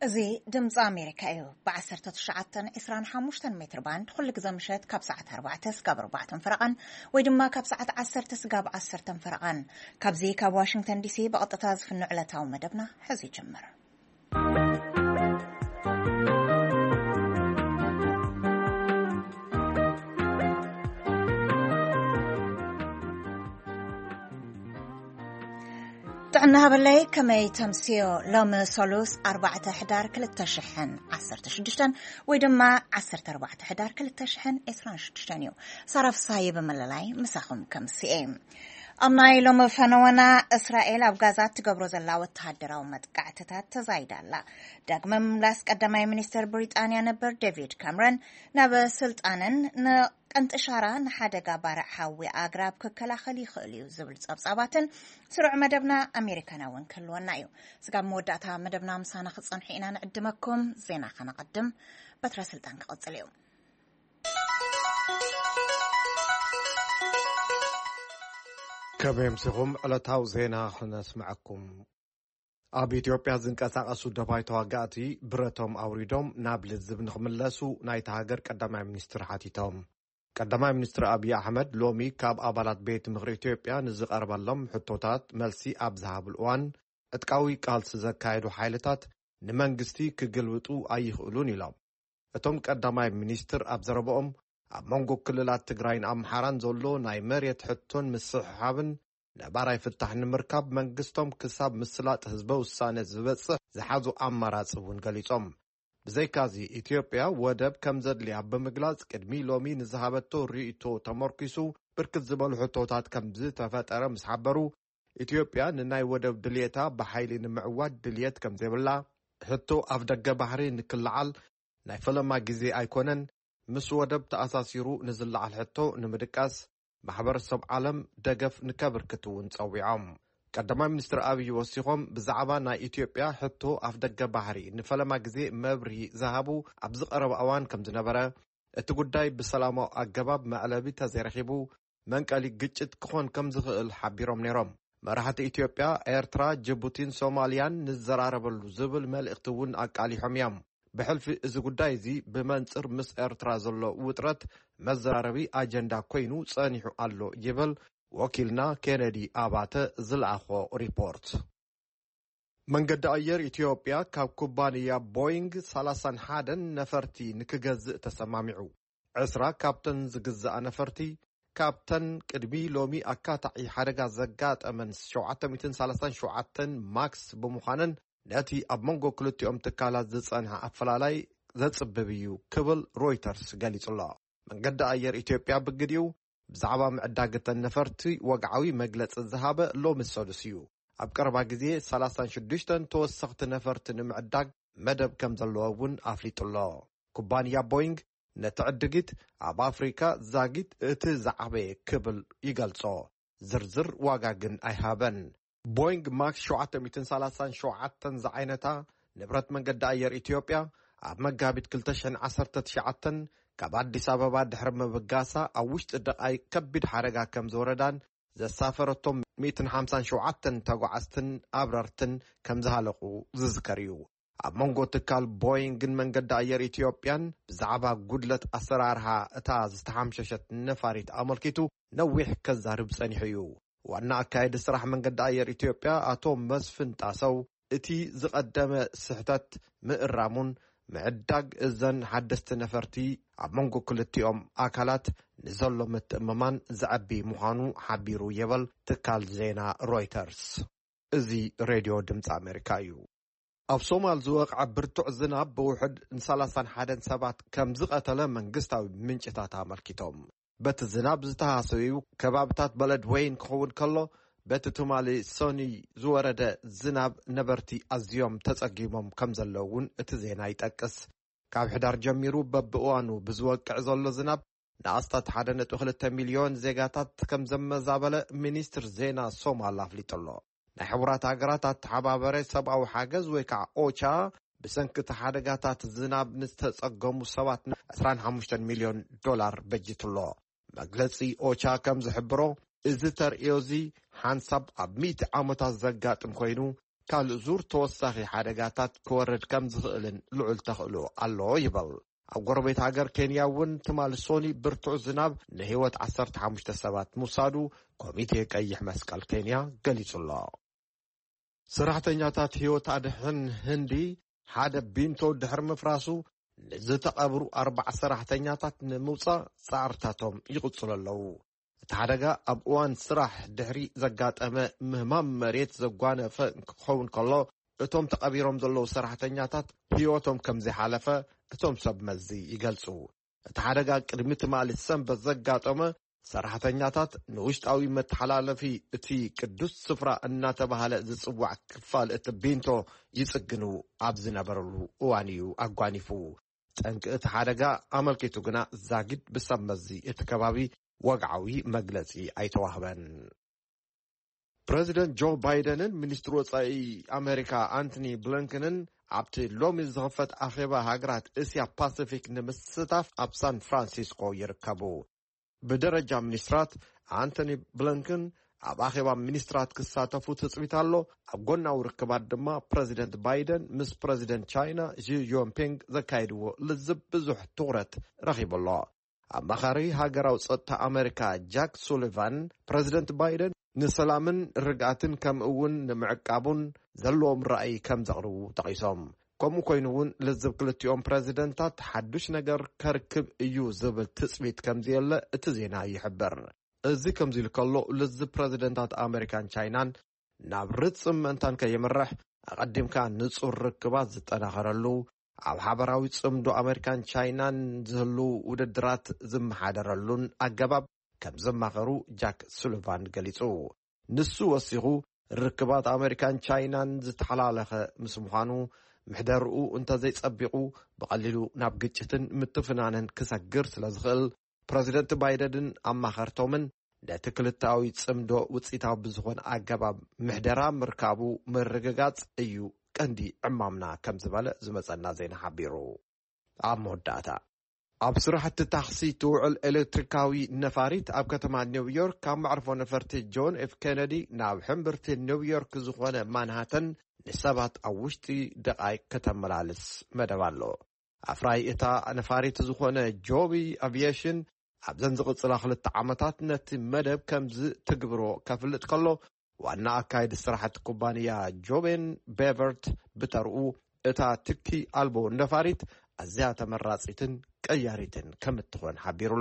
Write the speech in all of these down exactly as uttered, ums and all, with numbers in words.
زي دمز أمريكا إيو بعشرة تشعتن إسران حموشتن متر باند كل جزمشت كبسعة أربعة سقاب أربعة فرقان ويدما كبسعة عشرة سقاب عشرة فرقان كبزي كاب واشنطن دي سي بقطتاز في النعلة ومدبنا حزي جمر طعناها بالله كما يتمسيو لوم سولوس أربعة حدار كل التشحن عشرة شدشتن ويدما عشرة أربعة حدار كل التشحن إسران شدشتنيو صرف صايب مللاي مساخم كم سيئم أمناي لوم فنوانا إسرائيل أبغازات تقبرو زلا وتهدرا ومتقعتتات تزايدا لا داقمم لاسك قدماي منستر بريطانيا نبر ديفيد كامرون نبا سلطانن ن كنت إشارة نحادقا بارع حاوي أقراب ككلا خلي خليو زبل صبصاباتن سرع مدبنا أمريكانا ونكلوا النايو سقاب مودعتها مدبنا مسانا خصان حينا نقدمكم زينا خانا قدم بطرة سلطان كقص اليوم كما يمسكم ألتاو زينا خلنا نسمعكم ኣብ ኢትዮጵያ ዝንቀሳቐሱ ደባይ ተዋጋእቲ ብረቶም ኣውሪዶም ናብ ልዝብ ንኽምለሱ ናይቲ ሃገር ቀዳማይ ሚኒስትር ሓቲቶም ቀዳማይ ሚኒስትር ኣብይ ኣሕመድ ሎሚ ካብ ኣባላት ቤት ምክሪ ኢትዮጵያ ንዝቐርበሎም ሕቶታት መልሲ ኣብ ዝሃብሉ እዋን ዕጥቃዊ ቃልሲ ዘካየዱ ሓይልታት ንመንግስቲ ክግልብጡ ኣይኽእሉን ኢሎም እቶም ቀዳማይ ሚኒስትር ኣብ ዘረብኦም ኣብ መንጎ ክልላት ትግራይን ኣምሓራን ዘሎ ናይ መሬት ሕቶን ምስሕሓብን ነባራይ ፍታሕ ንምርካብ መንግስቶም ክሳብ ምስላጥ ህዝበ ውሳነ ዝበጽሕ ዝሓዙ ኣማራጺ እውን ገሊጾም ብዘይካዚ ኢትዮጵያ ወደብ ከም ዘድልያ ብምግላጽ ቅድሚ ሎሚ ንዝሃበቶ ርእይቶ ተመርኪሱ ብርክት ዝበሉ ሕቶታት ከም ዝተፈጠረ ምስ ሓበሩ ኢትዮጵያ ንናይ ወደብ ድልየታ ብሓይሊ ንምዕዋድ ድልየት ከም ዘይብላ ሕቶ ኣብ ደገ ባሕሪ ንክልዓል ናይ ፈለማ ግዜ ኣይኮነን ምስ ወደብ ተኣሳሲሩ ንዝለዓል ሕቶ ንምድቃስ ማሕበረሰብ ዓለም ደገፍ ንከብርክት እውን ጸዊዖም ቀዳማይ ሚኒስትር ኣብይ ወሲኾም ብዛዕባ ናይ ኢትዮጵያ ሕቶ ኣፍ ደገ ባሕሪ ንፈለማ ግዜ መብርሂ ዝሃቡ ኣብ ዝቐረበ እዋን ከም ዝነበረ እቲ ጉዳይ ብሰላማዊ ኣገባብ መዕለቢ ተዘይረኺቡ መንቀሊ ግጭት ክኾን ከም ዝኽእል ሓቢሮም ነይሮም መራሕቲ ኢትዮጵያ ኤርትራ ጅቡቲን ሶማልያን ንዘራረበሉ ዝብል መልእኽቲ እውን ኣቃሊሖም እዮም بحلف إذا قداي زي بمنصر مس إرترا زلو وطرت مزراربي أجندا كوينو صانيحو ألو يبل وكيلنا كينيدي آباته زلعخو ريبورت من قد أير إثيوبيا كاب كوبانيا بوينغ سالسان حادن نفرتي نكجزء تسمامعو عسرا كابتن زجزء نفرتي كابتن كدبي لومي أكاتعي حرقا زقات أمن شوعتا ميتن سالسان شوعتن ماكس بمخانن نأتي أب منغو كلتيوم تكالا زيصانها أفلالاي زيصببيو كبل رويترز قاليت الله من قد أير إثيوبيا بقديو بزعبا معداقة النفرتي وقعوي مقلت الزهابة لو مسودسيو أب قربا قزي سالاسان شدوشتن توسخت نفرتن معداق مدب كمزلوون أفليت الله كوبانيا بوينغ نتعدقت أب أفريكا زاقت اتزعبي كبل يقلصو زرزر واقاقن أيهابن بوينغ ماكس شوعتا ميتن سالاسان شوعتا زعينتا نبرت من قد أير إثيوبيا أب مقابت كلتشن عصرتا تشعتا كاباد دي سابابا دحر مبقاسا أوشت الدقاي كبد حرقا كم زوردان زي سافرتهم ميتن حامسان شوعتا تاقوعستن أبررتن كم زهالقو زذكريو أب منغو تكال بوينغ من قد أير إثيوبيان بزعبا قدلت أسرارها أتاز استحامششت نفاريت أملكيتو نويح كزارب سانيحيو وانا أكايد السراح من قد أير إثيوبيا أتوم مسفن تاسو اتي زقدم سحتات مقرامون معداق إذن حدست نفرتي عبمنقو كلتيوم أكالات نزلو متأممان زعبي مخانو حبيرو يبل تكال زينا رويترز ازي راديو دمت أمريكايو أف صومال زوق عبرتو الزناب بوحد نسالسان حدن سبات كم زقتلا من قستاو منشتاتا ملكيتوم بات الزناب زتهاسويو كبابتات بلد وين كخون كله بات تمالي سوني زوارده زناب نبرتي أزيوم تساقيمم كمزلوون اتزينا يتأكس كاب حدار جميرو ببقوانو بزوق عزالو زناب ناستات حدن تخلت مليون زيغاتات كمزم زابلة منيستر زينا صومال لافليت الله نحورات عقراتات حبابري سبعو حاجز ويكع اوشا بسنكت حدقاتات الزناب نستساقمو سواتنا عشرين وخمسة مليون دولار بجيت الله مجلسي اوشا كم زحبرو ازتر ايوزي حانساب اب ميت عامتا زقات مخوينو ካልእ ዙር ተወሳኺ ሓደጋታት ክወርድ ከም ዝኽእልን ልዑል ተኽእሎ ኣሎ ይበል። ኣብ ጎረቤት ሃገር ኬንያ እውን ትማል ሶኒ ብርቱዕ ዝናብ ንህይወት ዓሰርተ ሓሙሽተ ሰባት ምውሳዱ ኮሚቴ ቀይሕ መስቀል ኬንያ ገሊጹሎ። ሰራሕተኛታት ህይወት ኣድሕን ህንዲ ሓደ ቢንቶ ድሕሪ ምፍራሱ ንዝተቐብሩ ኣርባዕ ሰራሕተኛታት ንምውፃእ ፃዕርታቶም ይቕፅሉ ኣለዉ። እቲ ሓደጋ ኣብ እዋን ስራሕ ድሕሪ ዘጋጠመ ምህማም መሬት ዘጓነፈ ክኸውን ከሎ እቶም ተቐቢሮም ዘለዉ ሰራሕተኛታት ህይወቶም ከም ዘይሓለፈ እቶም ሰብ መዚ ይገልጹ። እቲ ሓደጋ ቅድሚ ትማሊ ሰንበት ዘጋጠመ ሰራሕተኛታት ንውሽጣዊ መተሓላለፊ እቲ ቅዱስ ስፍራ እናተባህለ ዝጽዋዕ ክፋል እቲ ቢንቶ ይጽግኑ ኣብ ዝነበረሉ እዋን እዩ ኣጓኒፉ። ጠንቂ እቲ ሓደጋ ኣመልኪቱ ግና ዛጊድ ብሰብ መዚ እቲ ከባቢ ወግዓዊ መግለጺ ኣይተዋህበን። ፕሬዚደንት ጆ ባይደንን ሚኒስትር ወጻኢ ኣሜሪካ አንቶኒ ብሊንከንን ኣብቲ ሎሚ ዝኽፈት ኣኼባ ሃገራት እስያ ፓሲፊክ ንምስታፍ ኣብ ሳን ፍራንሲስኮ ይርከቡ። ብደረጃ ሚኒስትራት አንቶኒ ብሊንከን ኣብ ኣኼባ ሚኒስትራት ክሳተፉ ትጽቢት ኣሎ። ኣብ ጎናዊ ርክባት ድማ ፕሬዚደንት ባይደን ምስ ፕሬዚደንት ቻይና ዢ ጂንፒንግ ዘካይድዎ ልዝብ ብዙሕ ትኹረት ረኺበሎ። ኣማኻሪ ሃገራዊ ጸጥታ ኣሜሪካ ጃክ ሱሊቫን ፕሬዚደንት ባይደን ንሰላምን ርግኣትን ከምኡ እውን ንምዕቃቡን ዘለዎም ራእይ ከም ዘቕርቡ ጠቒሶም ከምኡ ኮይኑ እውን ልዝብ ክልቲኦም ፕሬዚደንታት ሓዱሽ ነገር ከርክብ እዩ ዝብል ትጽቢት ከምዝየለ እቲ ዜና ይሕብር። እዚ ከምዚ ኢሉ ከሎ ልዝብ ፕሬዚደንታት ኣሜሪካን ቻይናን ናብ ርጽም ምእንታን ከየምርሕ ኣቐዲምካ ንጹር ርክባት ዝጠናኸረሉ ኣብ ሓበራዊ ጽምዶ ኣሜሪካን ቻይናን ዝህሉ ውድድራት ዝመሓደረሉን ኣገባብ ከም ዘማኸሩ ጃክ ሱሊቫን ገሊጹ። ንሱ ወሲኹ ርክባት ኣሜሪካን ቻይናን ዝተሓላለኸ ምስ ምዃኑ ምሕደርኡ እንተዘይጸቢቑ ብቐሊሉ ናብ ግጭትን ምትፍናንን ክሰግር ስለ ዝኽእል ፕሬዚደንት ባይደንን ኣማኸርቶምን ነቲ ክልታዊ ጽምዶ ውፅኢታዊ ብዝኾነ ኣገባብ ምሕደራ ምርካቡ ምርግጋጽ እዩ ቀንዲ ዕማምና ከም ዝበለ ዝመጸና ዜና ሓቢሩ። ኣብ መወዳእታ ኣብ ስራሕቲ ታክሲ ትውዕል ኤሌክትሪካዊ ነፋሪት ኣብ ከተማ ኒውዮርክ ካብ መዕርፎ ነፈርቲ ጆን ኤፍ ኬነዲ ናብ ሕምብርቲ ኒውዮርክ ዝኾነ ማንሃተን ንሰባት ኣብ ውሽጢ ደቓይቅ ከተመላልስ መደብ ኣሎ። ኣፍራይ እታ ነፋሪት ዝኾነ ጆቢ ኣቪዬሽን ኣብዘን ዝቕጽላ ክልተ ዓመታት ነቲ መደብ ከምዚ ትግብሮ ከፍልጥ ከሎ ዋና ኣካይዲ ስራሕቲ ኩባንያ ጆቤን ቤቨርት ብተርኡ እታ ትኪ ኣልቦ ነፋሪት ኣዝያ ተመራጺትን ቀያሪትን ከም እትኾን ሓቢሩሎ።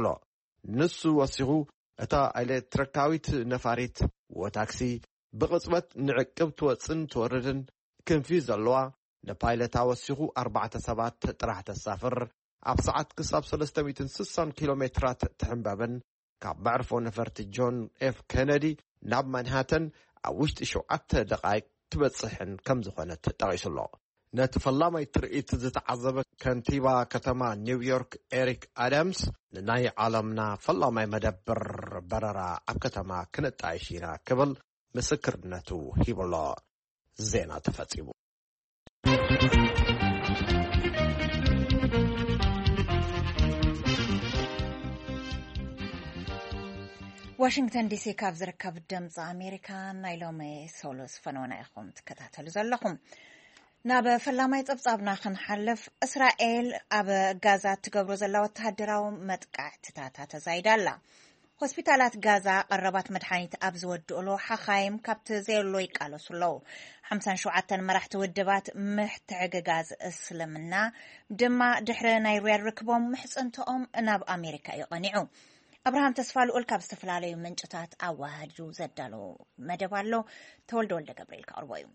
ንሱ ወሲኹ እታ ኤሌክትሪካዊት ነፋሪት ወታክሲ ብቕጽበት ንዕቅብ ትወፅን ትወርድን ክንፊ ዘለዋ ንፓይለታ ወሲኹ ኣርባዕተ ሰባት ጥራሕ ተሳፍር ኣብ ሰዓት ክሳብ ሰለስተ ሚእቲ ስሳን ኪሎ ሜትራት ትሕንበብን ካብ መዕርፎ ነፈርቲ ጆን ኤፍ ኬነዲ ናብ ማንሃተን ኣብ ውሽጢ ሸውዓተ ደቓይቅ ትበጽሕን ከም ዝኾነት ጠቒሱሎ። ነቲ ፈላማይ ትርኢት ዝተዓዘበ ከንቲባ ከተማ ኒውዮርክ ኤሪክ ኣዳምስ ንናይ ዓለምና ፈላማይ መደብር በረራ ኣብ ከተማ ክንጣይሽ ኢና ክብል ምስክርነቱ ሂብሎ። ዜና ተፈጺሙ። ዋሽንግተን ዲሲ ካብ ዝርከብ ድምፂ ኣሜሪካ ናይ ሎሚ ሶሎስ ፈነወና ኢኹም ትከታተሉ ዘለኹም። ናብ ፈላማይ ጸብጻብና ክንሓልፍ እስራኤል ኣብ ጋዛ ትገብሮ ዘላ ወተሃደራዊ መጥቃዕትታት ተዛይዳላ። ሆስፒታላት ጋዛ ቀረባት መድሓኒት ኣብ ዝወድእሎ ሓኻይም ካብቲ ዘየሎ ይቃለሱ ኣለዉ። ሓምሳን ሸውዓተ መራሕቲ ውድባት ምሕትዕግጋዝ እስልምና ድማ ድሕሪ ናይ ሪያድ ርክቦም ምሕጽንቶኦም ናብ ኣሜሪካ ይቐኒዑ። ኣብርሃም ተስፋልኡል ካብ ዝተፈላለዩ ምንጭታት ኣዋሃዱ ዘዳሎ መደብ ኣሎ። ተወልደ ወልደ ገብርኤል ካቅርቦ እዩ።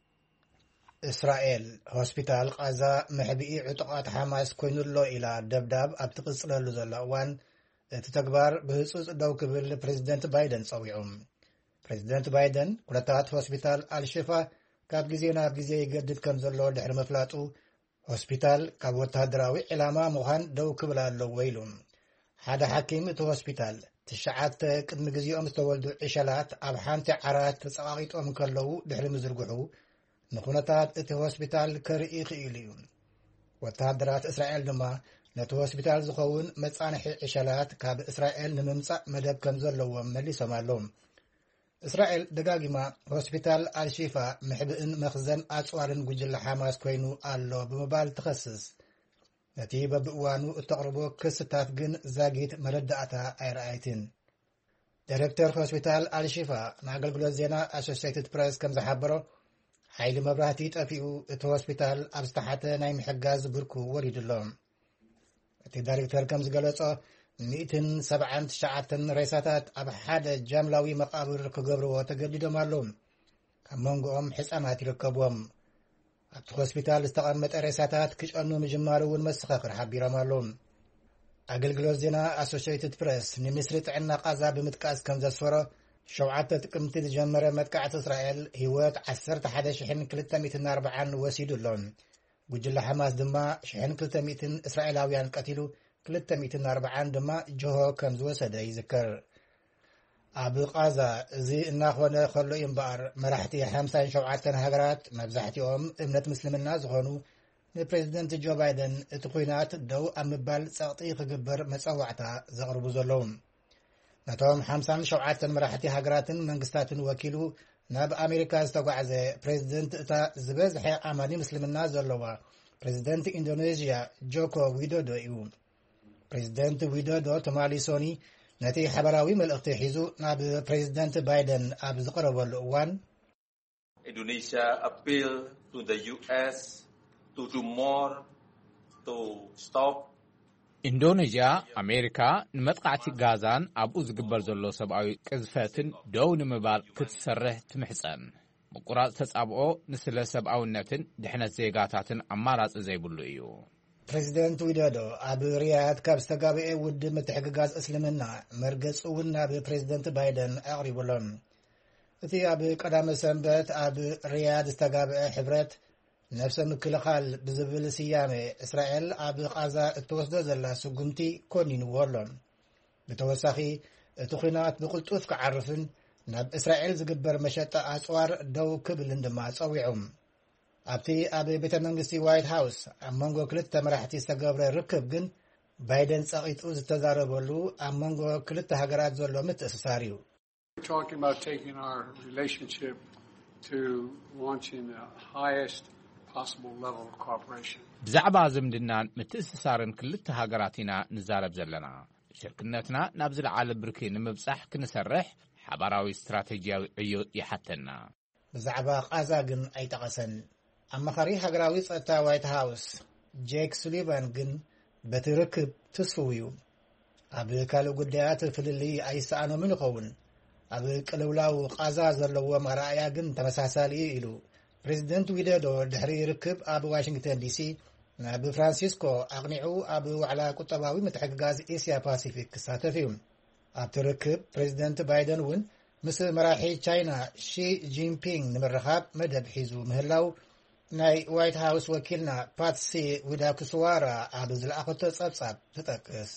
እስራኤል ሆስፒታል ጋዛ ምሕቢኢ ዕጡቃት ሓማስ ኮይኑሎ ኢላ ደብዳብ ኣብ ትቕጽለሉ ዘላ እዋን እቲ ተግባር ብህጹጽ ደው ክብል ፕሬዚደንት ባይደን ጸዊዑ። ፕሬዚደንት ባይደን ኩነታት ሆስፒታል አልሽፋ ካብ ግዜ ናብ ግዜ ይገድድ ከም ዘሎ ድሕሪ መፍላጡ ሆስፒታል ካብ ወተሃደራዊ ዕላማ ምዃን ደው ክብል ኣለዎ ኢሉ። ሓደ ሓኪም እቲ ሆስፒታል ትሽዓተ ቅድሚ ግዜኦም ዝተወልዱ ዕሸላት ኣብ ሓንቲ ዓራት ተጸቓቒጦም ከለዉ ድሕሪ ምዝርግሑ ንኹነታት እቲ ሆስፒታል ከርኢ ክኢሉ እዩ። ወተሃደራት እስራኤል ድማ ነቲ ሆስፒታል ዝኸውን መጻንሒ ዕሸላት ካብ እስራኤል ንምምጻእ መደብ ከም ዘለዎም መሊሶም ኣለዎም። እስራኤል ደጋጊማ ሆስፒታል አልሺፋ ምሕብእን መኽዘን ኣጽዋርን ጉጅለ ሓማስ ኮይኑ ኣሎ ብምባል ትኸስስ ነቲ በብእዋኑ እተቕርቦ ክስታት ግን ዛጊት መረዳእታ ኣይረኣይትን ዳይሬክተር ሆስፒታል አልሺፋ ንኣገልግሎት ዜና ኣሶሲየትድ ፕሬስ ከም ዝሓበሮ ሓይሊ መብራህቲ ጠፊኡ እቲ ሆስፒታል ኣብ ዝተሓተ ናይ ምሕጋዝ ብርኩ ወሪድሎ እቲ ዳይሬክተር ከም ዝገለጾ مئة سبعة عشر رئيسات ኣብ ሓደ ጃምላዊ መቃብር ክገብርዎ ተገዲዶም ኣለዉ ካብ መንጎኦም ሕፃናት ይርከብዎም ኣብቲ ሆስፒታል ዝተቐመጠ ሬሳታት ክጨኑ ምጅማሩ እውን መስኻኽር ሓቢሮም ኣለዉ ኣገልግሎት ዜና ኣሶሲየትድ ፕሬስ ንሚኒስትሪ ጥዕና ቃዛ ብምጥቃስ ከም ዘስፈሮ ሸውዓተ ጥቅምቲ ዝጀመረ መጥቃዕቲ እስራኤል ህይወት ዓሰርተ ሓደ ሽሕ ክልተ ሚእቲ ኣርባዓ ወሲዱ ኣሎ ጉጅለ ሓማስ ድማ ሽሕ ክልተ ሚእቲ እስራኤላውያን ቀቲሉ ክልተ ሚእቲ ኣርባዓ ድማ ጆሆ ከም ዝወሰደ ይዝከር ኣብ ቃዛ እዚ እናኾነ ከሎ እምበኣር መራሕቲ ሓምሳ ወሸውዓተ ሃገራት መብዛሕትኦም እምነት ምስልምና ዝኾኑ ንፕሬዚደንት ጆ ባይደን እቲ ኩናት ደው ኣብ ምባል ጸቕጢ ክግበር መፀዋዕታ ዘቕርቡ ዘለዉ ነቶም ሓምሳ ወሸውዓተ መራሕቲ ሃገራትን መንግስታትን ወኪሉ ናብ ኣሜሪካ ዝተጓዕዘ ፕሬዚደንት እታ ዝበዝሐ ኣማኒ ምስልምና ዘለዋ ፕሬዚደንት ኢንዶኔዥያ ጆኮ ዊዶዶ እዩ ፕሬዚደንት ዊዶዶ ተማሊሶኒ ነቲ ሓበራዊ መልእኽቲ ሒዙ ናብ ፕሬዚደንት ባይደን ኣብ ዝቐረበሉ እዋን Indonesia appeal to the U S to do more to stop ኢንዶኔዥያ ኣሜሪካ ንመጥቃዕቲ ጋዛን ኣብኡ ዝግበር ዘሎ ሰብኣዊ ቅዝፈትን ደው ንምባል ክትሰርሕ ትምሕፀን ምቁራጽ ተጻብኦ ንስለ ሰብኣውነትን ድሕነት ዜጋታትን ኣማራጺ ዘይብሉ እዩ ፕሬዚደንት ዊዶዶ ኣብ ሪያድ ካብ ዝተጋብአ ውድብ ምትሕግጋዝ እስልምና መርገጽ እውን ናብ ፕሬዚደንት ባይደን ኣቕሪቡሎም እቲ ኣብ ቀዳመ ሰንበት ኣብ ሪያድ ዝተጋብአ ሕብረት ነፍሰ ምክልኻል ብዝብል ስያሜ እስራኤል ኣብ ቃዛ እትወስዶ ዘላ ስጉምቲ ኮኒንዎ ኣሎ ብተወሳኺ እቲ ኩናት ብቕልጡፍ ክዓርፍን ናብ እስራኤል ዝግበር መሸጣ ኣጽዋር ደው ክብልን ድማ ጸዊዖም ኣብቲ ኣብ ቤተ መንግስቲ ዋይት ሃውስ ኣብ መንጎ ክልተ መራሕቲ ዝተገብረ ርክብ ግን ባይደን ጸቒጡ ዝተዛረበሉ ኣብ መንጎ ክልተ ሃገራት ዘሎ ምትእስሳር እዩ talking about taking our relationship to launching the highest possible level of cooperation ብዛዕባ ዝምድናን ምትእስሳርን ክልተ ሃገራት ኢና ንዛረብ ዘለና ሽርክነትና ናብ ዝለዓለ ብርኪ ንምብጻሕ ክንሰርሕ ሓባራዊ ስትራቴጂያዊ ዕዮ ይሓተና ብዛዕባ ቃዛ ግን ኣይጠቐሰን ኣማኻሪ ሃገራዊ ጸጥታ ዋይት ሃውስ ጄክ ሱሊቫን ግን በቲ ርክብ ተስፍው እዩ ኣብ ካልእ ጉዳያት ፍልሊ ኣይሰኣኖምን ይኸውን ኣብ ቅልውላው ቃዛ ዘለዎ መራእያ ግን ተመሳሳሊ ኢሉ ፕሬዚደንት ዊዶዶ ድሕሪ ርክብ ኣብ ዋሽንግተን ዲሲ ናብ ፍራንሲስኮ ኣቕኒዑ ኣብ ዋዕላ ቁጠባዊ ምትሕግጋዝ ኤስያ ፓሲፊክ ክሳተፍ እዩ ኣብቲ ርክብ ፕሬዚደንት ባይደን እውን ምስ መራሒ ቻይና ሺ ጂንፒንግ ንምርኻብ መደብ ሒዙ ምህላው ናይ ዋይት ሃውስ ወኪልና ፓትሲ ዊዳኩስዋራ ኣብ ዝለኣኸቶ ጸብጻብ ትጠቅስ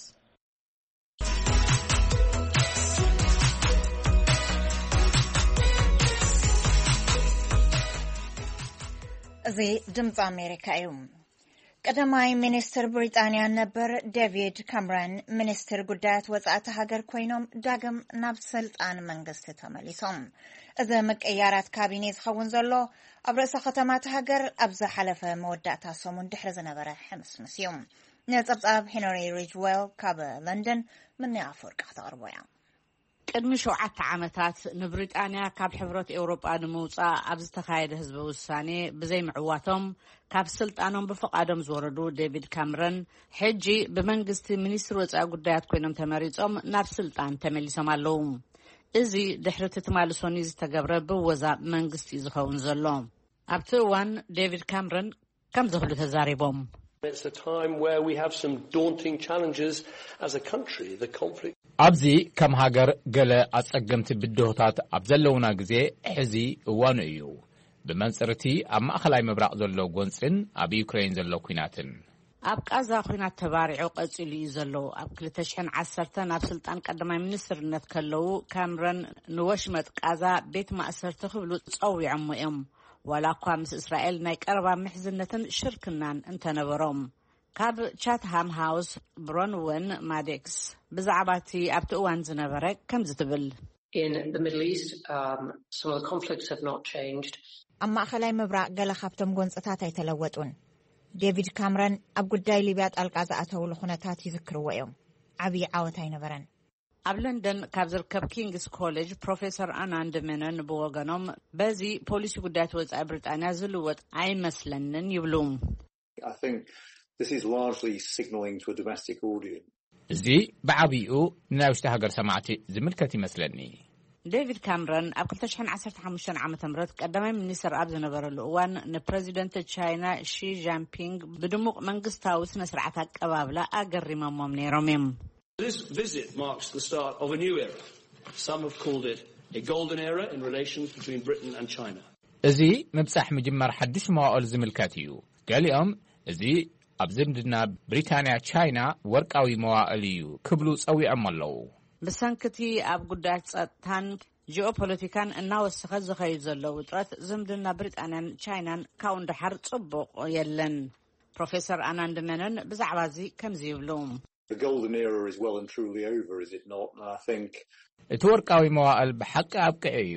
እዚ ድምፂ ኣሜሪካ እዩ ቀዳማይ ሚኒስትር ብሪጣንያ ነበር ዴቪድ ካምረን ሚኒስትር ጉዳያት ወጻእቲ ሃገር ኮይኖም ዳግም ናብ ስልጣን መንግስቲ ተመሊሶም እዚ ምቅያራት ካቢኔ ዝኸውን ዘሎ ኣብ ርእሰ ከተማት ሃገር ኣብ ዝሓለፈ መወዳእታ ሰሙን ድሕሪ ዝነበረ ሕምስምስ እዩ ነጸብጻብ ሄንሪ ሪጅዌል ካብ ለንደን ምን ኣፍሪቃ ተቕርቦ እያ ቅድሚ ሸውዓተ ዓመታት ንብሪጣንያ ካብ ሕብረት ኤውሮጳ ንምውፃእ ኣብ ዝተኻየደ ህዝቢ ውሳኔ ብዘይ ምዕዋቶም ካብ ስልጣኖም ብፈቃዶም ዝወረዱ ዴቪድ ካምረን ሕጂ ብመንግስቲ ሚኒስትር ወጻኢ ጉዳያት ኮይኖም ተመሪጾም ናብ ስልጣን ተመሊሶም ኣለዉ እዚ ድሕሪ ትማልሶኒ ዝተገብረ ብወዛ መንግስቲ ዝኸውን ዘሎ ኣብቲ እዋን ዴቪድ ካምረን ከም ዝኽሉ ተዛሪቦም It's a time where we have some daunting challenges as a country. The conflict ኣብዚ ከም ሃገር ገለ ኣጸገምቲ ብድሆታት ኣብ ዘለውና ግዜ ሕዚ እዋኑ እዩ ብመንጽርቲ ኣብ ማእኸላይ ምብራቕ ዘሎ ጎንፅን ኣብ ዩክሬን ዘሎ ኩናትን ኣብ ቃዛ ኩናት ተባሪዑ ቀጺሉ እዩ ዘሎ ኣብ ክልተ ሽሕ ዓሰርተ ናብ ስልጣን ቀዳማይ ሚኒስትርነት ከለዉ ካምረን ንወሽመጥ ቃዛ ቤት ማእሰርቲ ክብሉ ጸዊዖም እዮም ዋላ እኳ ምስ እስራኤል ናይ ቀረባ ምሕዝነትን ሽርክናን እንተነበሮም ካብ ቻትሃም ሃውስ ብሮንወን ማዴክስ ብዛዕባ እቲ ኣብቲ እዋን ዝነበረ ከም ዝትብል In the Middle East, um, some of the conflicts have not changed. أما خلاي مبرق قال خابتم جونساتات يتلوتون. ديفيد كاميرون أبقداي ليبيات القازات لخونتات يذكروا يوم. عبي عاوتين برن. ኣብ ለንደን ካብ ዝርከብ ኪንግስ ኮሌጅ ፕሮፌሰር ኣናንድ መነን ብወገኖም በዚ ፖሊሲ ጉዳያት ወጻኢ ብሪጣንያ ዝልወጥ ኣይመስለንን ይብሉ። I think this is largely signaling to a domestic audience. እዚ ብዓቢኡ ናይ ውሽጢ ሃገር ሰማዕቲ ዝምልከት ይመስለኒ። ዴቪድ ካምረን ኣብ ክልተ ሽሕን ዓሰርተ ሓሙሽተን ዓመተ ምህረት ቀዳማይ ሚኒስትር ኣብ ዝነበረሉ እዋን ንፕሬዚደንት ቻይና ሺ ጂንፒንግ ብድሙቕ መንግስታዊ ስነ ስርዓት ኣቀባብላ ኣገሪሞሞም ነይሮም እዮም። This visit marks the start of a new era. Some have called it a golden era in relations between Britain and China. እዚ ምብጻሕ ምጅመር ሓድሽ መዋዕል ዝምልከት እዩ። ገሊኦም እዚ ኣብ ዝምድና ብሪታንያ ቻይና ወርቃዊ መዋዕል እዩ ክብሉ ጸዊዖም ኣለዉ። ብሰንክቲ ኣብ ጉዳያት ጸጥታን ጂኦፖለቲካን እናወሰኸ ዝኸይድ ዘሎ ውጥረት ዝምድና ብሪጣንያን ቻይናን ካብ እንድሓር ጽቡቕ የለን። ፕሮፌሰር ኣናንድ መነን ብዛዕባ እዚ ከምዚ ይብሉ። The golden era is well and truly over, is it not? I think እቲ ወርቃዊ መዋዕል ብሓቂ ኣብቅዕ እዩ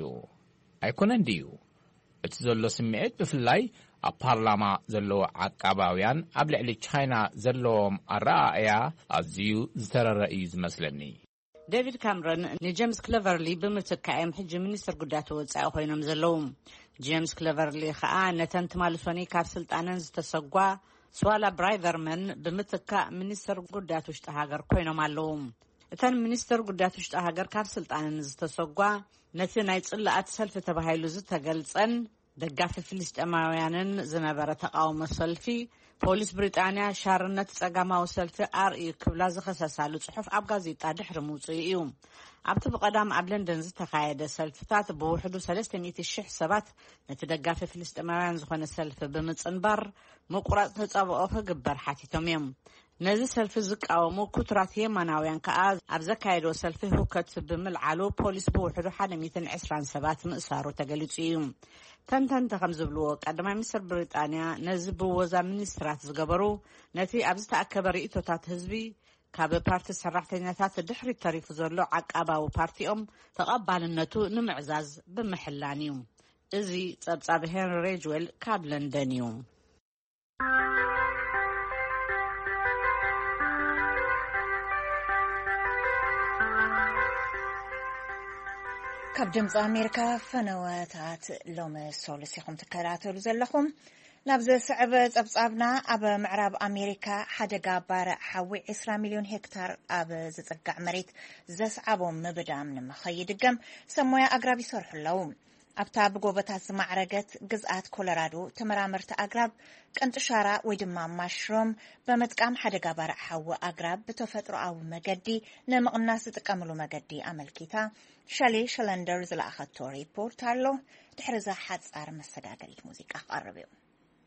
ኣይኮነን ድዩ? እቲ ዘሎ ስምዒት ብፍላይ ኣብ ፓርላማ ዘለዎ ዓቃባውያን ኣብ ልዕሊ ቻይና ዘለዎም ኣረኣእያ ኣዝዩ ዝተረረ እዩ ዝመስለኒ። ዴቪድ ካምረን ንጄምስ ክለቨርሊ ብምትካኦም ሕጂ ሚኒስትር ጉዳያት ወጻኢ ኮይኖም ዘለዉ። ጄምስ ክለቨርሊ ከዓ ነተን ትማልሶኒ ካብ ስልጣነን ዝተሰጓ ስዋላ ብራይቨርመን ብምትካ ሚኒስትር ጉዳያት ውሽጢ ሃገር ኮይኖም ኣለዉ። እተን ሚኒስትር ጉዳያት ውሽጢ ሃገር ካብ ስልጣነን ዝተሰጓ ነቲ ናይ ጽላኣት ሰልፊ ተባሂሉ ዝተገልጸን ደጋፊ ፍልስጤማውያንን ዝነበረ ተቃውሞ ሰልፊ ፖሊስ ብሪጣንያ ሻርነት ጸጋማዊ ሰልፊ ኣርእዩ ክብላ ዝኸሰሳሉ ጽሑፍ ኣብ ጋዜጣ ድሕሪ ምውፅኡ እዩ። ኣብቲ ብቐዳም ኣብ ለንደን ዝተኻየደ ሰልፍታት ብውሕዱ ሰለስተ ሚእቲ ሽሕ ሰባት ነቲ ደጋፊ ፍልስጤማውያን ዝኾነ ሰልፊ ብምጽንባር ምቁራጽ ተጻብኦ ክግበር ሓቲቶም እዮም። ነዚ ሰልፊ ዝቃወሙ ኩትራት የማናውያን ከዓ ኣብ ዘካየዶ ሰልፊ ሁከት ብምልዓሉ ፖሊስ ብውሕዱ ሓደ ሚእትን ዕስራን ሰባት ምእሳሩ ተገሊጹ እዩ። ተንተንተ ከም ዝብልዎ ቀዳማይ ሚኒስትር ብሪጣንያ ነዚ ብወዛ ሚኒስትራት ዝገበሩ ነቲ ኣብ ዝተኣከበ ርእቶታት ህዝቢ ካብ ፓርቲ ሰራሕተኛታት ድሕሪ ተሪፉ ዘሎ ዓቃባዊ ፓርቲኦም ተቐባልነቱ ንምዕዛዝ ብምሕላን እዩ። እዚ ጸብጻብ ሄንሪ ሬጅዌል ካብ ለንደን እዩ። ካብ ድምፂ ኣሜሪካ ፈነወታት ሎሚ ሶሉሲኹም ትከታተሉ ዘለኹም። ናብ ዘስዕበ ጸብጻብና ኣብ ምዕራብ ኣሜሪካ ሓደጋ ባርዕ ሓዊ عشرين ሚሊዮን ሄክታር ኣብ ዝጽጋዕ መሬት ዘስዓቦም ምብዳም ንምኸይድገም ሰሞያ ኣግራብ ይሰርሑ ኣለዉ። ኣብታ ብጎቦታት ዝማዕረገት ግዝኣት ኮሎራዶ ተመራመርቲ ኣግራብ ቅንጥሻራ ወይ ድማ ማሽሮም በመጥቃም ሓደጋ ባርዕ ሓዊ ኣግራብ ብተፈጥሮኣዊ መገዲ ንምቕናስ ዝጥቀምሉ መገዲ ኣመልኪታ ሻሊ ሸለንደር ዝለኣኸቶ ሪፖርት ኣሎ። ድሕሪ ዛ ሓጻር መሰጋገሊት ሙዚቃ ቀርብ እዩ።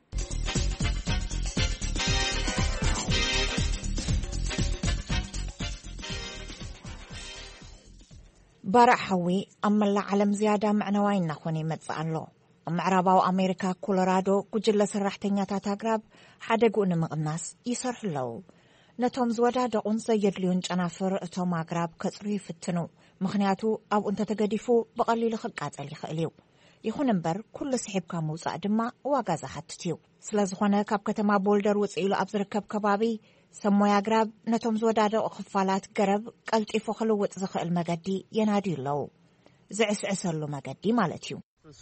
ባርዕ ሓዊ ኣብ መላእ ዓለም ዝያዳ ምዕነዋይ እናኾነ ይመጽእ ኣሎ። ኣብ ምዕራባዊ ኣሜሪካ ኮሎራዶ ጉጅለ ሰራሕተኛታት ኣግራብ ሓደግኡ ንምቕናስ ይሰርሑ ኣለዉ። ነቶም ዝወዳደቑን ዘየድልዩን ጨናፍር እቶም ኣግራብ ከጽሩ ይፍትኑ። ምኽንያቱ ኣብኡ እንተተገዲፉ ብቐሊሉ ክቃጸል ይኽእል እዩ። ይኹን እምበር ኩሉ ስሒብካ ምውጻእ ድማ ዋጋ ዝሓትት እዩ። ስለ ዝኾነ ካብ ከተማ ቦልደር ውፅእ ኢሉ ኣብ ዝርከብ ከባቢ ሰሞያ ኣግራብ ነቶም ዝወዳደቑ ክፋላት ገረብ ቀልጢፉ ክልውጥ ዝኽእል መገዲ የናድዩ ኣለዉ። ዝዕስዕሰሉ መገዲ ማለት እዩ።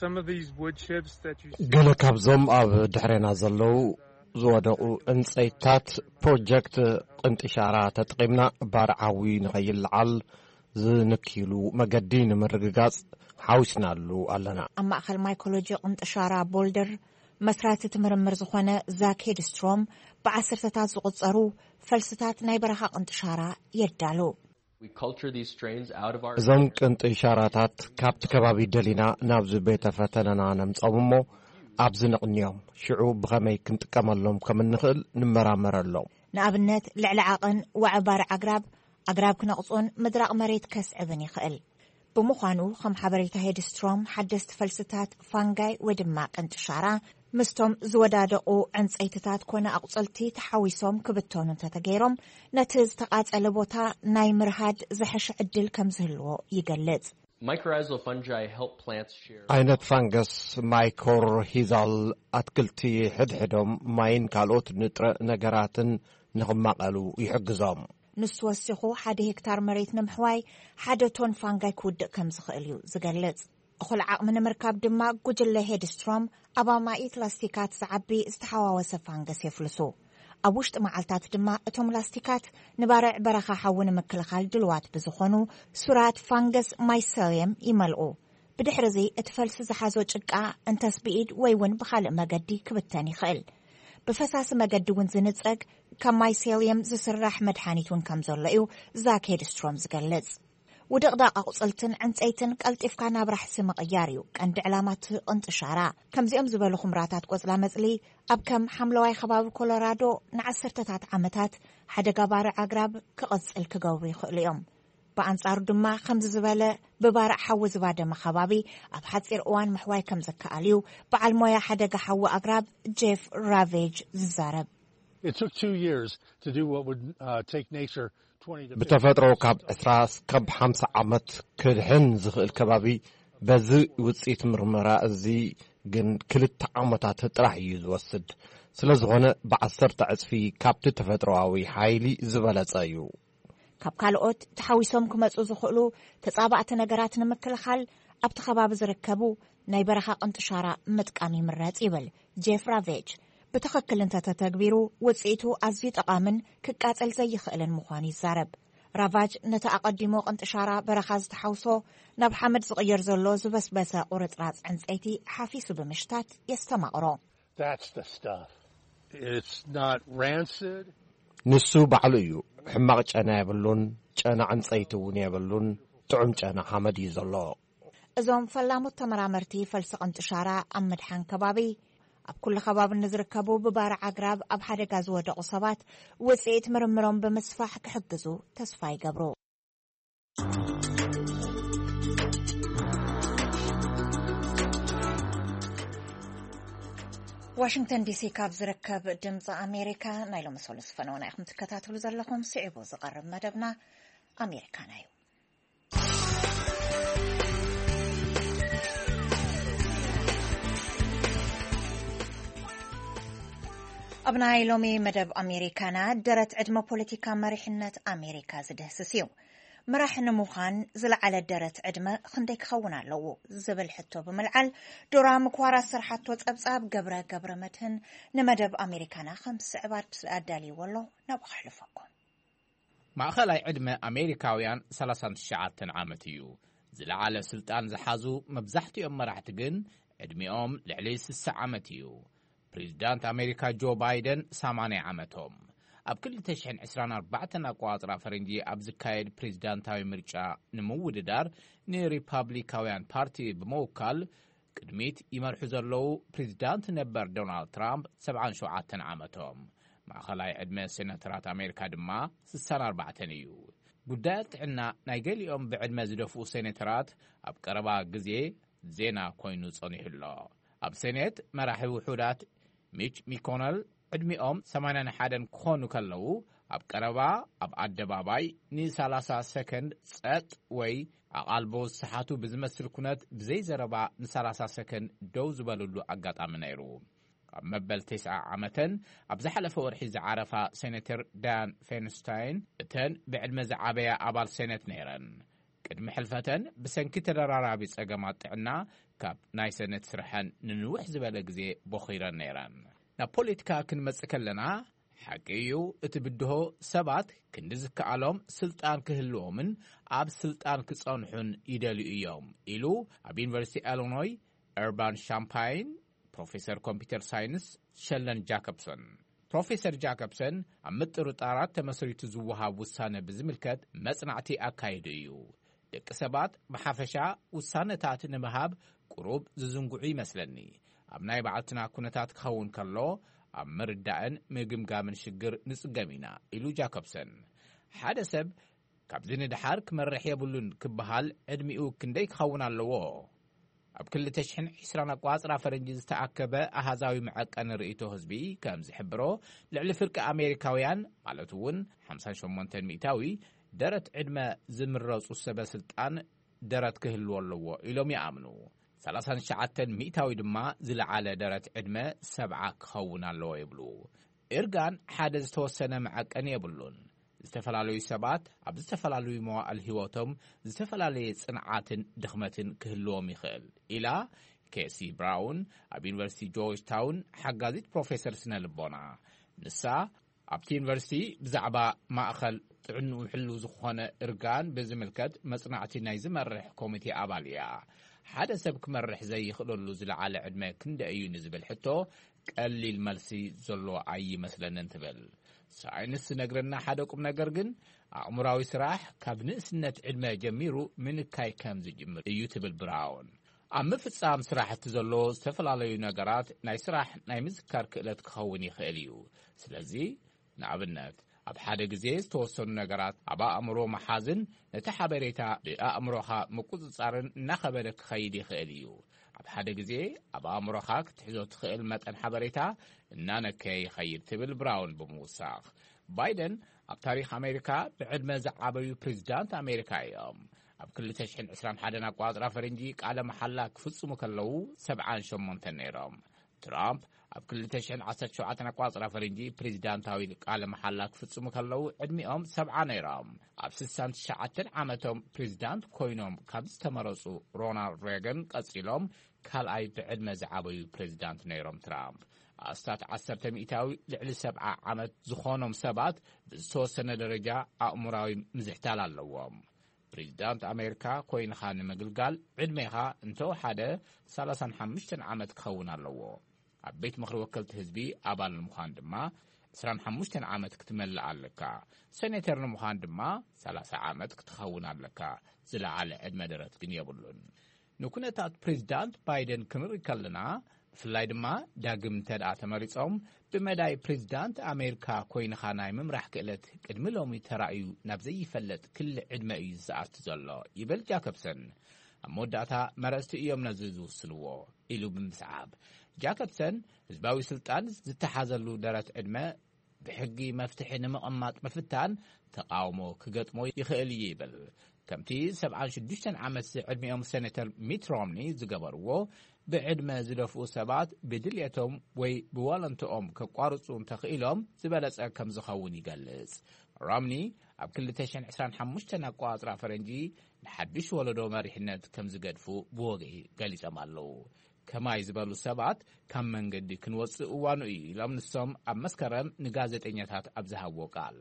ገለ ካብዞም ኣብ ድሕሬና ዘለዉ ዝወደቑ ዕንፀይትታት ፕሮጀክት ቅንጥሻራ ተጠቒምና ባርዕ ሓዊ ንኸይለዓል ዝንክይሉ መገዲ ንምርግጋጽ ሓዊስናሉ ኣለና። ኣብ ማእኸል ማይኮሎጂ ቅንጥሻራ ቦልደር መስራቲ ትምርምር ዝኾነ ዛክ ሄድስትሮም ብዓሰርተታት ዝቑጸሩ ፈልስታት ናይ በረኻ ቅንጥሻራ የዳሉ። እዞም ቅንጥሻራታት ካብቲ ከባቢ ደሊና ናብዚ ቤተ ፈተነና ነምጾም እሞ ኣብዚ ንቕንዮም ሽዑ ብኸመይ ክንጥቀመሎም ከም እንኽእል ንመራመረሎም። ንኣብነት ልዕሊ ዓቕን ዋዕ ባርዕ ኣግራብ ኣግራብ ክነቕጾን ምድራቕ መሬት ከስዕብን ይኽእል። ብምዃኑ ከም ሓበሬታ ሄድስትሮም ሓደስቲ ፈልስታት ፋንጋይ ወይ ድማ ቅንጥሻራ ምስቶም ዝወዳደቑ ዕንፀይትታት ኮነ ኣቝጽልቲ ተሓዊሶም ክብተኑ እንተተገይሮም ነቲ ዝተቓጸለ ቦታ ናይ ምርሃድ ዝሐሽ ዕድል ከም ዝህልዎ ይገልጽ። Mycorrhizal fungi help plants share. ዓይነት ፋንገስ ማይኮርሂዛል አትክልቲ ሕድሕዶም ማይን ካልኦት ንጥረ ነገራትን ንኽማቐሉ ይሕግዞም። ንሱ ወሲኹ ሓደ ሄክታር መሬት ንምሕዋይ ሓደ ቶን ፋንጋይ ክውድእ ከም ዝኽእል እዩ ዝገልጽ። እኹል ዓቕሚ ንምርካብ ድማ ጉጅለ ሄድስትሮም ኣብ ኣማኢት ላስቲካት ዝዓቢ ዝተሓዋወሰ ፋንገስ የፍልሱ። ኣብ ውሽጢ መዓልታት ድማ እቶም ላስቲካት ንባርዕ በረኻ ሓዊ ንምክልኻል ድልዋት ብዝኾኑ ሱራት ፋንገስ ማይሰልየም ይመልኡ። ብድሕሪ እዚ እቲ ፈልሲ ዝሓዞ ጭቃ እንተስቢኢድ ወይ እውን ብኻልእ መገዲ ክብተን ይኽእል። ብፈሳሲ መገዲ እውን ዝንፀግ ካብ ማይሰልየም ዝስራሕ መድሓኒት እውን ከም ዘሎ እዩ ዛክ ሄድስትሮም ዝገልጽ። ውድቕዳቕ ኣቝፅልትን ዕንፀይትን ቀልጢፍካ ናብ ራሕሲ ምቕያር እዩ ቀንዲ ዕላማት ቅንጥሻራ። ከምዚኦም ዝበሉ ኹምራታት ቆፅላ መፅሊ ኣብ ከም ሓምለዋይ ከባቢ ኮሎራዶ ንዓሰርተታት ዓመታት ሓደጋ ባርዕ ኣግራብ ክቕፅል ክገብሩ ይኽእሉ እዮም። ብኣንጻሩ ድማ ከምዚ ዝበለ ብባርዕ ሓዊ ዝባደመ ከባቢ ኣብ ሓፂር እዋን ምሕዋይ ከም ዝከኣል እዩ በዓል ሞያ ሓደጋ ሓዊ ኣግራብ ጄፍ ራቬጅ ዝዛረብ። It took two years to do what would uh, take nature ብተፈጥሮ ካብ ዕስራ እስካብ ሓምሳ ዓመት ክድሕን ዝኽእል ከባቢ በዚ ውፅኢት ምርመራ እዚ ግን ክልተ ዓመታት ጥራሕ እዩ ዝወስድ። ስለ ዝኾነ ብዓሰርተ ዕፅፊ ካብቲ ተፈጥሮኣዊ ሓይሊ ዝበለጸ እዩ። ካብ ካልኦት ተሓዊሶም ክመፁ ዝኽእሉ ተጻባእቲ ነገራት ንምክልኻል ኣብቲ ከባቢ ዝርከቡ ናይ በረኻ ቅንጥሻራ ምጥቃም ይምረጽ ይብል ጄፍ ራቬጅ። ብትኽክል እንተተተግቢሩ ውፅኢቱ ኣዝዩ ጠቓምን ክቃጸል ዘይኽእልን ምዃኑ ይዛረብ። ራቫጅ ነቲ ኣቐዲሞ ቅንጥሻራ በረኻ ዝተሓውሶ ናብ ሓመድ ዝቕየር ዘሎ ዝበስበሰ ቁርጽራጽ ዕንፀይቲ ሓፊሱ ብምሽታት የስተማቕሮ። ንሱ ባዕሉ እዩ። ሕማቕ ጨና የብሉን፣ ጨና ዕንፀይቲ እውን የብሉን፣ ጥዑም ጨና ሓመድ እዩ ዘሎ። እዞም ፈላሙት ተመራመርቲ ፈልሲ ቅንጥሻራ ኣብ ምድሓን ከባቢ ኣብ ኩሉ ከባቢ ንዝርከቡ ብባርዕ ኣግራብ ኣብ ሓደጋ ዝወደቑ ሰባት ውፅኢት ምርምሮም ብምስፋሕ ክሕግዙ ተስፋ ይገብሩ። ዋሽንግተን ዲሲ ካብ ዝርከብ ድምፂ ኣሜሪካ ናይ ሎሚ ሰሉስ ፈነውና ኢኹም ትከታተሉ ዘለኹም። ስዒቡ ዝቐርብ መደብና ኣሜሪካና እዩ። ኣብ ናይ ሎሚ መደብ ኣሜሪካና ደረት ዕድመ ፖለቲካ መሪሕነት ኣሜሪካ ዝድህስስ እዩ። መራሒ ንምዃን ዝለዓለ ደረት ዕድመ ክንደይ ክኸውን ኣለዎ ዝብል ሕቶ ብምልዓል ዶራ ምክዋራ ስራሕቶ ጸብጻብ ገብረ ገብረ መድህን ንመደብ ኣሜሪካና ከም ስዕባት ኣዳልይዎ ኣሎ ናብ ክሕልፈኩም። ማእኸላይ ዕድመ ኣሜሪካውያን ሰላሳ ትሽዓተ ዓመት እዩ። ዝለዓለ ስልጣን ዝሓዙ መብዛሕትኦም መራሕቲ ግን ዕድሚኦም ልዕሊ ስልሳ ዓመት እዩ። ፕሬዚዳንት ኣሜሪካ ጆ ባይደን ሰማንያ ዓመቶም። ኣብ ክልተ ሽሕን ዒስራን ኣርባዕተን ኣቆጻጽራ ፈረንጂ ኣብ ዝካየድ ፕሬዚዳንታዊ ምርጫ ንምውድዳር ንሪፐብሊካውያን ፓርቲ ብምውካል ቅድሚት ይመርሑ ዘለዉ ፕሬዚዳንት ነበር ዶናልድ ትራምፕ ሰብዓን ሸውዓተን ዓመቶም። ማእኸላይ ዕድመ ሴናተራት ኣሜሪካ ድማ ስሳን ኣርባዕተን እዩ። ጉዳያት ጥዕና ናይ ገሊኦም ብዕድመ ዝደፍኡ ሴኔተራት ኣብ ቀረባ ግዜ ዜና ኮይኑ ጸኒሑሎ። ኣብ ሴኔት መራሒ ውሑዳት ሚች ሚኮነል ዕድሚኦም ሰማንያ ሓደ ክኾኑ ከለዉ ኣብ ቀረባ ኣብ ኣደባባይ ን30 ሰከንድ ጸጥ ወይ ኣቓልቦ ዝሰሓቱ ብዝመስል ኩነት ብዘይ ዘረባ ን30 ሰከንድ ደው ዝበልሉ ኣጋጣሚ ነይሩ። ኣብ መበል ተስዓ ዓመተን ኣብ ዝሓለፈ ወርሒ ዝዓረፋ ሴኔተር ዳያን ፌንስታይን እተን ብዕድመ ዝዓበያ ኣባል ሴኔት ነይረን። ቅድሚ ሕልፈተን ብሰንኪ ተደራራቢ ጸገማት ጥዕና ካብ ናይ ሴኔት ስርሐን ንንውሕ ዝበለ ግዜ ቦኺረን ነይረን። ናብ ፖለቲካ ክንመጽእ ከለና ሓቂ እዩ እቲ ብድሆ ሰባት ክንዲ ዝከኣሎም ስልጣን ክህልዎምን ኣብ ስልጣን ክጸንሑን ይደልዩ እዮም ኢሉ ኣብ ዩኒቨርሲቲ ኢሊኖይ ኤርባን ሻምፓይን ፕሮፌሰር ኮምፒውተር ሳይንስ ሸለን ጃኮብሰን። ፕሮፌሰር ጃኮብሰን ኣብ ምጥርጣራት ተመስሪቱ ዝወሃብ ውሳነ ብዝምልከት መጽናዕቲ ኣካይዱ እዩ። ደቂ ሰባት ብሓፈሻ ውሳነታት ንምሃብ ቁሩብ ዝዝንጉዑ ይመስለኒ። ኣብ ናይ በዓልትና ኩነታት ክኸውን ከሎ ኣብ ምርዳእን ምግምጋምን ሽግር ንጽገም ኢና ኢሉ ጃኮብሰን። ሓደ ሰብ ካብዚ ንድሓር ክመርሕ የብሉን ክበሃል ዕድሚኡ ክንደይ ክኸውን ኣለዎ? ኣብ ክልተ ሽሕን ዒስራን ኣቆጻጽራ ፈረንጂ ዝተኣከበ ኣሃዛዊ መዐቀኒ ርእይቶ ህዝቢ ከም ዝሕብሮ ልዕሊ ፍርቂ ኣሜሪካውያን ማለት እውን ሓምሳ ሸሞንተ ሚእታዊ ደረት ዕድመ ዝምረጹ ሰበ ስልጣን ደረት ክህልዎ ኣለዎ ኢሎም ይኣምኑ ሰላሳ ወተስዓተ ሚእታዊ ድማ ዝለዓለ ደረት ዕድመ ሰብዓ ክኸውን ኣለዎ ይብሉ ኤርጋን ሓደ ዝተወሰነ መዐቀን የብሉን ዝተፈላለዩ ሰባት ኣብ ዝተፈላለዩ መዋዕል ህይወቶም ዝተፈላለዩ ጽንዓትን ድኽመትን ክህልዎም ይኽእል ኢላ ኬሲ ብራውን ኣብ ዩኒቨርሲቲ ጆርጅ ታውን ሓጋዚት ፕሮፌሰር ስነ ልቦና ንሳ ኣብቲ ዩኒቨርሲቲ ብዛዕባ ማእኸል ጥዕንኡ ሕሉ ዝኾነ እርጋን ብዝምልከት መጽናዕቲ ናይ ዝመርሕ ኮሚቴ ኣባል እያ ሓደ ሰብ ክመርሕ ዘይኽእለሉ ዝለዓለ ዕድመ ክንደይ እዩ ንዝብል ሕቶ ቀሊል መልሲ ዘሎ ኣይመስለንን ትብል ሳይንስ ነግረና ሓደ ቁም ነገር ግን ኣእምራዊ ስራሕ ካብ ንእስነት ዕድመ ጀሚሩ ምንካይ ከም ዝጅምር እዩ ትብል ብራውን ኣብ ምፍጻም ስራሕቲ ዘሎ ዝተፈላለዩ ነገራት ናይ ስራሕ ናይ ምዝካር ክእለት ክኸውን ይኽእል እዩ ስለዚ ንኣብነት ኣብ ሓደ ግዜ ዝተወሰኑ ነገራት ኣብ ኣእምሮ መሓዝን ነቲ ሓበሬታ ብኣእምሮኻ ምቁፅጻርን እናኸበደ ክኸይድ ይኽእል እዩ ኣብ ሓደ ግዜ ኣብ ኣእምሮኻ ክትሕዞ ትኽእል መጠን ሓበሬታ እናነከየ ይኸይድ ትብል ብራውን ብምውሳኽ ባይደን ኣብ ታሪኽ ኣሜሪካ ብዕድመ ዝዓበዩ ፕሬዚዳንት ኣሜሪካ እዮም ኣብ ክልተ ሽሕን ዒስራን ሓደን ኣቋፅራ ፈረንጂ ቃለ መሓላ ክፍጽሙ ከለዉ ሰብዓን ሸሞንተን ነይሮም ትራምፕ ኣብ ክልተ ሽሕን ዓሰርተ ሸውዓተን ኣቋፅራ ፈረንጂ ፕሬዚዳንታዊ ቃለ መሓላ ክፍጽሙ ከለዉ ዕድሚኦም ሰብዓ ነይሮም ኣብ ስሳን ትሽዓተን ዓመቶም ፕሬዚዳንት ኮይኖም ካብ ዝተመረጹ ሮናልድ ሬገን ቀጺሎም ካልኣይ ብዕድመ ዝዓበዩ ፕሬዚዳንት ነይሮም ትራምፕ ኣስታት ዓሰርተ ሚእታዊ ልዕሊ ሰብዓ ዓመት ዝኾኖም ሰባት ብዝተወሰነ ደረጃ ኣእሙራዊ ምዝሕታል ኣለዎም ፕሬዚዳንት ኣሜሪካ ኮይንኻ ንምግልጋል ዕድሜኻ እንተወሓደ ሰላሳ ወሓሙሽተ ዓመት ክኸውን ኣለዎ ኣብ ቤት ምኽሪ ወከልቲ ህዝቢ ኣባል ንምዃን ድማ عشرين وخمسة ዓመት ክትመልእ ኣለካ ሴኔተር ንምዃን ድማ ሰላሳ ዓመት ክትኸውን ኣለካ ዝለዓለ ዕድመ ደረት ግን የብሉን ንኩነታት ፕሬዚዳንት ባይደን ክንርኢ ከለና ብፍላይ ድማ ዳግም ተደኣ ተመሪጾም ብመዳይ ፕሬዚዳንት ኣሜሪካ ኮይንኻ ናይ ምምራሕ ክእለት ቅድሚ ሎሚ ተራእዩ ናብ ዘይፈለጥ ክሊ ዕድመ እዩ ዝኣቱ ዘሎ ይብል ጃከብሰን ኣብ መወዳእታ መረስቲ እዮም ነዚ ዝውስንዎ ኢሉ ብምስዓብ ጃከብሰን ህዝባዊ ስልጣን ዝተሓዘሉ ደረት ዕድመ ብሕጊ መፍትሒ ንምቕማጥ ምፍታን ተቃውሞ ክገጥሞ ይኽእል ይብል ከምቲ ሰብዓ ወሽዱሽተ ዓመት ዕድሜኦም ሴኔተር ሚት ሮምኒ ዝገበርዎ ብዕድመ ዝደፍኡ ሰባት ብድልየቶም ወይ ብዋለንትኦም ከቋርጹ እንተኽኢሎም ዝበለጸ ከም ዝኸውን ይገልጽ ሮምኒ ኣብ ክልተ ሽሕን ዒስራን ሓሙሽተ ኣቋፅራ ፈረንጂ ንሓድሽ ወለዶ መሪሕነት ከም ዝገድፉ ብወግዒ ገሊጾም ኣለዉ ከማይ ዝበሉ ሰባት ካብ መንገዲ ክንወፅእ እዋኑ እዩ ኢሎም ንሶም ኣብ መስከረም ንጋዜጠኛታት ኣብ ዝሃብዎ ቃል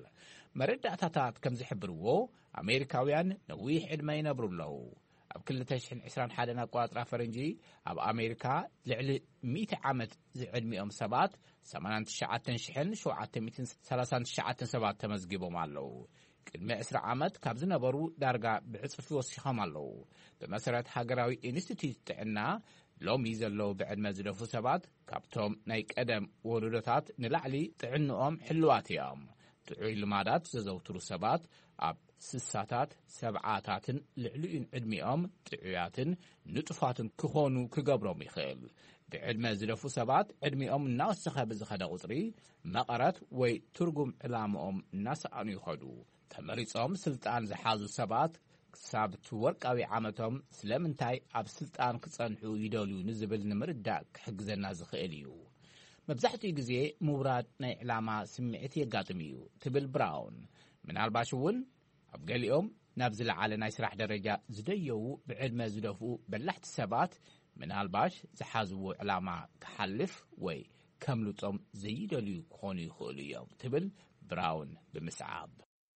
መረዳእታታት ከም ዝሕብርዎ ኣሜሪካውያን ነዊሕ ዕድመ ይነብሩ ኣለዉ ኣብ ክልተ ሽሕን ዒስራን ሓደን ኣቋፅራ ፈረንጂ ኣብ ኣሜሪካ ልዕሊ ሚእቲ ዓመት ዝዕድሚኦም ሰባት ሰማንያ ትሽዓተ ሽሕን ሸውዓተ ሚእትን ሰላሳን ትሽዓተን ሰባት ተመዝጊቦም ኣለዉ ቅድሚ عشرين ዓመት ካብ ዝነበሩ ዳርጋ ብዕጽፊ ወሲኾም ኣለዉ ብመሰረት ሃገራዊ ኢንስቲትዩት ጥዕና ሎሚ ዘለዉ ብዕድመ ዝደፉ ሰባት ካብቶም ናይ ቀደም ወለዶታት ንላዕሊ ጥዕንኦም ሕልዋት እዮም ጥዑይ ልማዳት ዘዘውትሩ ሰባት ኣብ ስሳታት ሰብዓታትን ልዕሊኡን ዕድሚኦም ጥዑያትን ንጡፋትን ክኾኑ ክገብሮም ይኽእል ብዕድመ ዝደፉ ሰባት ዕድሚኦም እናወሰኸ ብዝኸደ ቁፅሪ መቐረት ወይ ትርጉም ዕላምኦም እናሰኣኑ ይኸዱ ተመሪጾም ስልጣን ዝሓዙ ሰባት ክሳብ ወርቃዊ ዓመቶም ስለምንታይ ኣብ ስልጣን ክጸንሑ ይደልዩ ንዝብል ንምርዳእ ክሕግዘና ዝኽእል እዩ መብዛሕትኡ ግዜ ምውራድ ናይ ዕላማ ስምዒት የጋጥም እዩ ትብል ብራውን ምናልባሽ እውን ኣብ ገሊኦም ናብ ዝለዓለ ናይ ስራሕ ደረጃ ዝደየው ብዕድመ ዝደፍኡ በላሕቲ ሰባት ምናልባሽ ዝሓዝዎ ዕላማ ክሓልፍ ወይ ከምልጦም ዘይደልዩ ክኾኑ ይኽእሉ እዮም ትብል ብራውን ብምስዓብ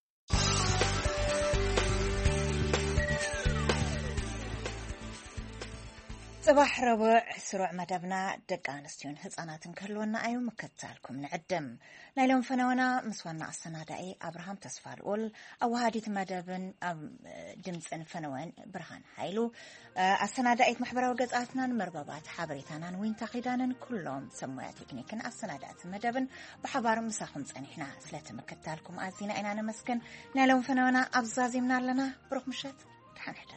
صباح ربع سرع مدبنا دقانستيون هزاناتن كهلونا ايو مكتالكم نعدم نايلون فنونا مسوانا السنادائي ابراهام تسفال اول او هاديت مدبن دمسن فنوان برهان هايلو السنادائي محبرة وقزاتنا مربابات حابريتانا وين تاقيدانا كلهم سمويا تكنيكن السنادات مدبن بحبار مساخم سانحنا سلات مكتالكم ازينا اينا نمسكن نايلون فنونا ابزازي منار لنا بروح مشات تحان حدا